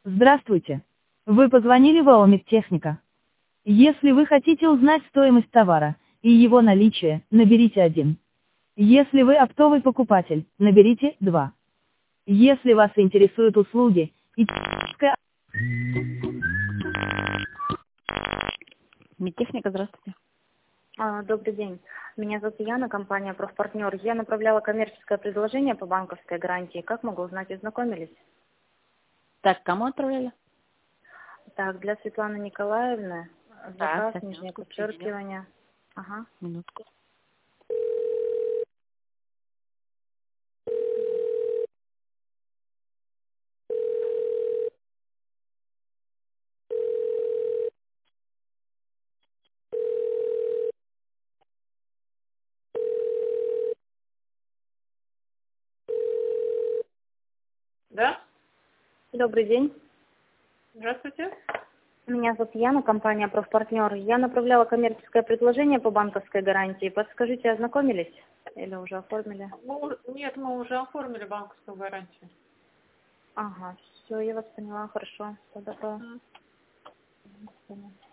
Здравствуйте. Вы позвонили в АО «Медтехника». Если вы хотите узнать стоимость товара и его наличие, наберите 1. Если вы оптовый покупатель, наберите 2. Если вас интересуют услуги и техническая... Медтехника, здравствуйте. Добрый день. Меня зовут Яна, компания «Профпартнер». Я направляла коммерческое предложение по банковской гарантии. Как могу узнать, ознакомились? Так, кому отправляли? Так, для Светланы Николаевны. Так, Заказ, так, нижнее минутку, подчеркивание. Ага. минутку. Да? Добрый день. Здравствуйте. Меня зовут Яна, компания «Профпартнер». Я направляла коммерческое предложение по банковской гарантии. Подскажите, ознакомились или уже оформили? Нет, мы уже оформили банковскую гарантию. Ага, все, я вас поняла, хорошо. Тогда по...